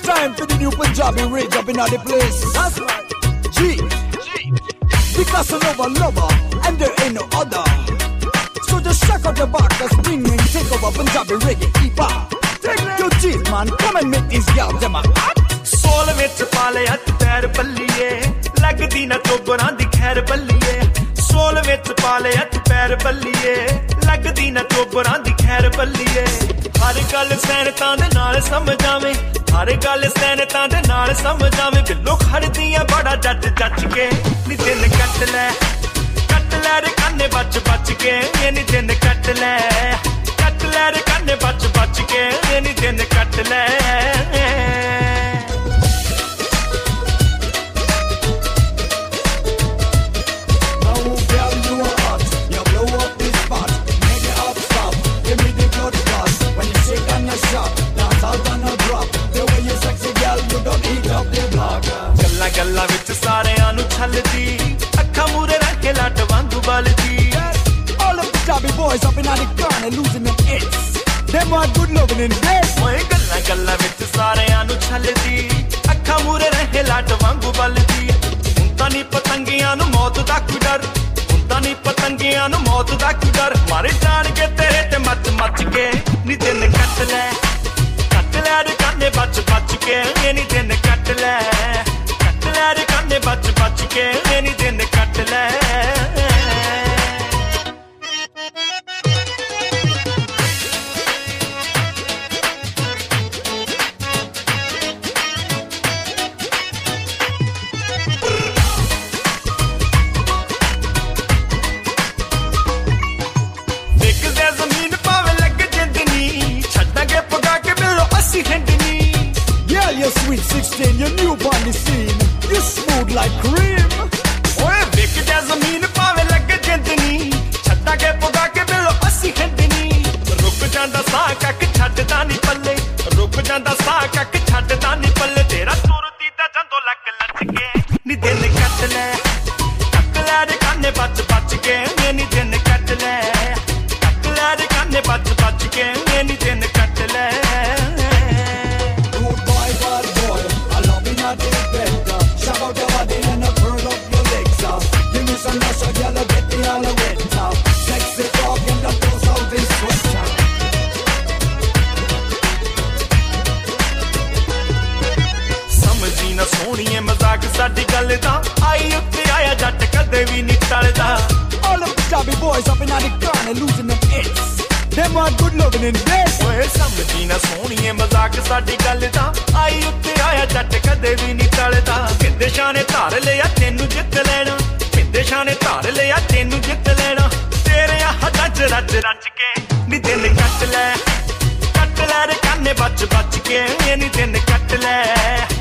time for the new Punjabi rage up in the place. That's right. G. Because I love a lover and there ain't no other. So just check out the back, cause Sting Ring take over Punjabi reggae hip-hop. Yo chief man, come and make these girls them a hot. Soul ਵਿੱਚ ਪਾ ਲੈ ਹੱਥ ਪੈਰ ਬੱਲੀਏ ਲੱਗਦੀ ਨਾ ਚੋਬਰਾਂ ਦੀ ਖੈਰ ਬੱਲੀਏ ਸੋਲ ਵਿੱਚ ਪਾ ਲੈ ਹੱਥ ਪੈਰ ਬੱਲੀਏ ਲੱਗਦੀ ਨਾ ਚੋਬਰਾਂ ਦੀ ਖੈਰ ਬੱਲੀਏ ਹਰ ਗੱਲ ਸੈਨਤਾਂ ਦੇ ਨਾਲ ਸਮਝਾਵੇਂ ਹਰ ਗੱਲ ਸੈਨਤਾਂ ਦੇ ਨਾਲ ਸਮਝਾਵੇਂ ਬਿੱਲੋ ਖੜਦੀਆਂ ਬੜਾ ਜੱਜ ਜੱਜ ਕੇ ਨੀ ਦਿਨ ਕੱਟ ਲੈ ਰੇ ਕੰਨੇ ਬੱਚ ਬੱਚ ਕੇ ਨੀ ਦਿਨ ਕੱਟ ਲੈ ਰੇ ਕੰਨੇ ਬੱਚ ਬੱਚ ਕੇ ਨੀ ਦਿਨ ਕੱਟ ਲੈ ਗੱਲਾਂ ਵਿੱਚ ਸਾਰਿਆਂ ਨੂੰ ਛੱਲਦੀ ਅੱਖਾਂ ਮੂਰੇ ਰੱਖ ਕੇ ਲੱਟ ਵਾਂਗੂ ਬਲਦੀ All of the Punjabi boys up in the corner losing them hits. Them want good loving in bed. ਓਏ ਗੱਲਾਂ ਵਿੱਚ ਸਾਰਿਆਂ ਨੂੰ ਛੱਲਦੀ ਅੱਖਾਂ ਮੂਰੇ ਰੱਖ ਕੇ ਲੱਟ ਵਾਂਗੂ ਬਲਦੀ ਹੁਣ ਤਾਂ ਨਹੀਂ ਪਤੰਗੀਆਂ ਨੂੰ ਮੌਤ ਦਾ ਕੋਈ ਡਰ ਹੁਣ ਤਾਂ ਨਹੀਂ ਪਤੰਗੀਆਂ ਨੂੰ ਮੌਤ ਦਾ ਕੋਈ ਡਰ ਮਾਰੇ ਜਾਣ ਕੇ ਤੇਰੇ ਤੇ ਮੱਚ ਮੱਚ ਕੇ ਨੀ ਦਿਨ ਕੱਟ ਲੈ ਰੇ ਕੰਨੇ ਬੱਚ ਬੱਚ ਕੇ ਨੀ ਦਿਨ ਕੱਟ ਲੈ ਰੇ ਕੰਨੇ ਬੱਚ ਬੱਚ ਕੇ ਨੀ ਦਿਨ ਕੱਟ ਲੈ ਵਿਕਦੇ ਜ਼ਮੀਨ ਭਾਵੇਂ ਲੱਗ ਜਿੰਦਨੀ ਛੱਡਾਂਗੇ ਪਗਾ ਕੇ ਮਿਲੋ ਅਸੀਂ ਹਿੰਦਨੀ Girl, you're sweet 16, you're new on the scene. You're smooth like cream. ਓਏ ਵਿਕਦੇ ਜ਼ਮੀਨ ਭਾਵੇਂ ਲੱਗ ਜਿੰਦਨੀ ਛੱਡਾਂਗੇ ਪਗਾ ਕੇ ਮਿਲੋ ਅਸੀਂ ਹਿੰਦਨੀ ਰੁਕ ਜਾਂਦਾ ਸਾਹ ਕੱਕ ਛੱਡਦਾ ਨਹੀਂ ਪੱਲੇ ਰੁਕ ਜਾਂਦਾ ਸਾਹ ਕੱਕ ਛੱਡਦਾ ਨਹੀਂ ਪੱਲੇ ਤੇਰਾ ਸੁਰਤੀ ਦਾ ਜੰਦੋਂ ਲੱਕ ਲੱਜ ਕੇ ਨੀ ਦਿਨ ਕੱਟ ਲੈ ਰੇ ਕੰਨੇ ਬੱਚ ਬੱਚ ਕੇ ਨੀ ਦਿਨ ਕੱਟ ਲੈ ਰੇ ਕੰਨੇ ਬੱਚ ਬੱਚ ਕੇ ਨੀ ਦਿਨ ਕੱਟ ਲੈ Good boy, I love you not in bed. Shove out your body and curl up your legs. Give me some muscle, girl, get me all the wet. Sexy talk and the toes out this sweater. ਸਮਝੀ ਨਾ ਸੋਹਣੀਏ ਮਜ਼ਾਕ ਸਾਡੀ ਗੱਲ ਦਾ ਆਈ ਉੱਤੇ ਆਇਆ ਜੱਟ ਕਦੇ ਵੀ ਨਹੀਂ ਟਲਦਾ All of the Punjabi boys up in the corner losing them hits. Them want good loving in bed. ਓਏ ਸਮਝੀ ਨਾ ਸੋਹਣੀਏ ਮਜ਼ਾਕ ਸਾਡੀ ਗੱਲ ਦਾ ਆਈ ਉੱਤੇ ਆਇਆ ਜੱਟ ਕਦੇ ਵੀ ਨਹੀਂ ਟਲਦਾ ਕਿੰਦੇ ਸ਼ਾਨੇ ਧਾਰ ਲਿਆ ਤੈਨੂੰ ਜਿੱਤ ਲੈਣਾ ਕਿੰਦੇ ਸ਼ਾਨੇ ਧਾਰ ਲਿਆ ਤੈਨੂੰ ਜਿੱਤ ਲੈਣਾ ਤੇਰੇ ਹੱਥਾਂ 'ਚ ਰੱਜ ਰੱਜ ਕੇ ਨੀ ਦਿਨ ਕੱਟ ਲੈ ਰੇ ਕੰਨੇ ਬੱਚ ਬੱਚ ਕੇ ਨੀ ਦਿਨ ਕੱਟ ਲੈ